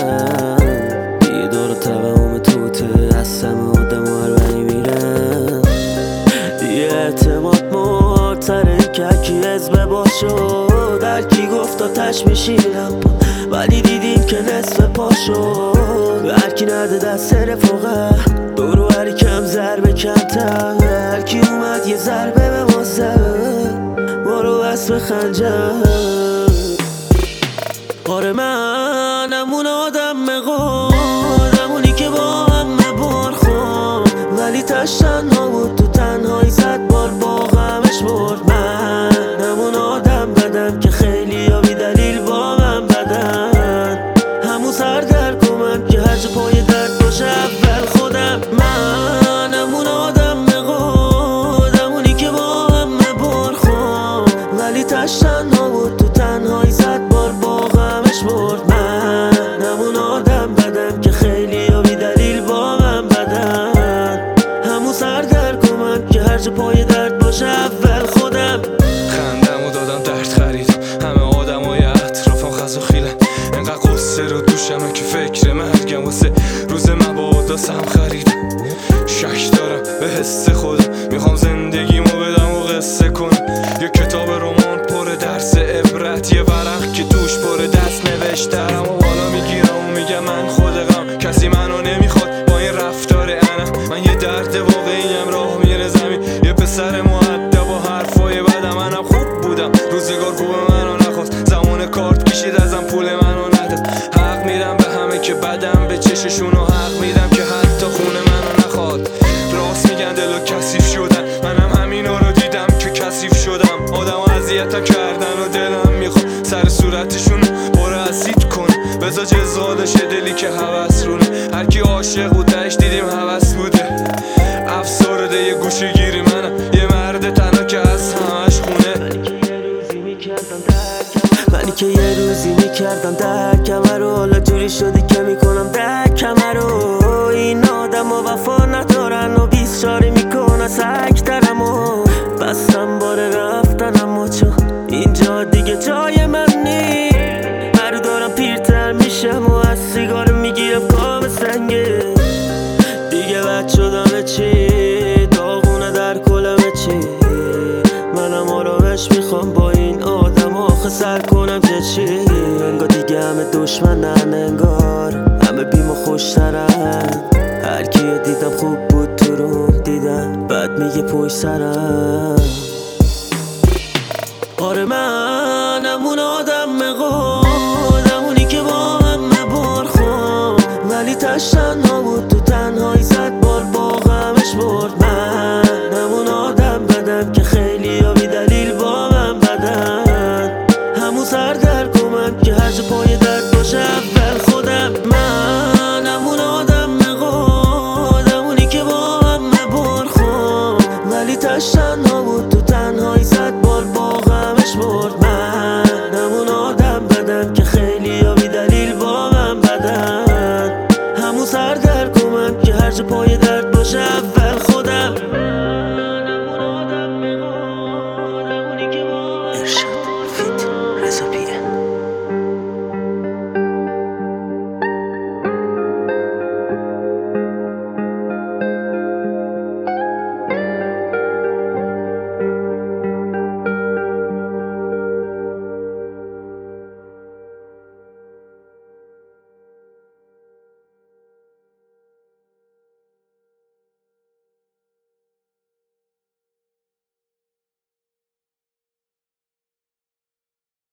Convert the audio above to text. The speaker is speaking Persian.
یه دور توهم توته هستم آدم و هر بری میرم دیگه اعتماد مرتره که هرکی حزب با شد هرکی گفت آتش میشینم ولی دیدیم که نصف پا شد هرکی نده دست رفاقه دورو هری کم ضربه کمتر هرکی اومد یه ضربه به ما زد ما رو بس به خنجر آره منم اون آدمونی که با همه بار خون ولی تش تنها بود تو تنهایی زد بار با غمش برد منم اون آدم بدم که خیلی ها بی دلیل با من بدن همون سردرگمم که هر جا پای درد باشه اول خودم منم اون آدمونی که با همه بار خون ولی تش تنها بود تو تنهایی زد بار با غمش برد منم اون آدم بدم که خیلی ها بی دلیل با من بدن همون سردرگمم که هر جا پای درد باشه اول خودم خندمو دادم درد خریدم همه آدمای اطرافم خز و خیلن انقدر قصه رو دوشمه که فکر مرگم واسه روز مبادا سم خریدم شک دارم به حس خودم میخوام زندگیمو بدم و قصه کنم یه کتاب رمان پر درس عبرت یه ورق که توش پر دست نوشترم و بالا میگیرم و میگم من خودم کسی منو نمیخواد با این رفتار انا من یه درد واقعیم راه میره زمین یه پسر مؤدب و حرفای بدم منم خوب بودم روزگار خوب منو نخواست زمان کارت کشید ازم پول منو نداد حق میدم به همه که بدم به چششون و حق میدم که حتی خونه منو نخواد راست میگن دلو کثیف شدن منم همینا رو دیدم که کثیف شدم آدم اذیتم کردن و دلم میخواد سر صورتشون برو اسید کن بذار جزالشه دلی که هوس رونه هرکی عاشق بود تهش دیدیم هوس بوده افسرده یه گوشه گیری منم یه مرد تنها که از همش خونه منی که یه روزی میکردم درکم رو حالا جوری شدی که میکنم درکم رو این آدم و وفا ندارن و بیست شاری میکنن سکترم و بستم بار رفتنم و چون اینجا دیگه جای من نی هر دارم پیرتر میشم و از سیگار میگیرم کام سنگه دیگه بد شدم چی داغونه در کلمه چی منم آرامش میخوام با این آدم آخه سر کنم که چی انگار دیگه همه دشمنن انگار همه بیم و خوشترن هر کیو دیدم خوب بود تو رو دیدم بعد میگه پشت سرم آره منم اون آدمونی که با همه بار خون ولی تش تنها بود تو تنهایی زد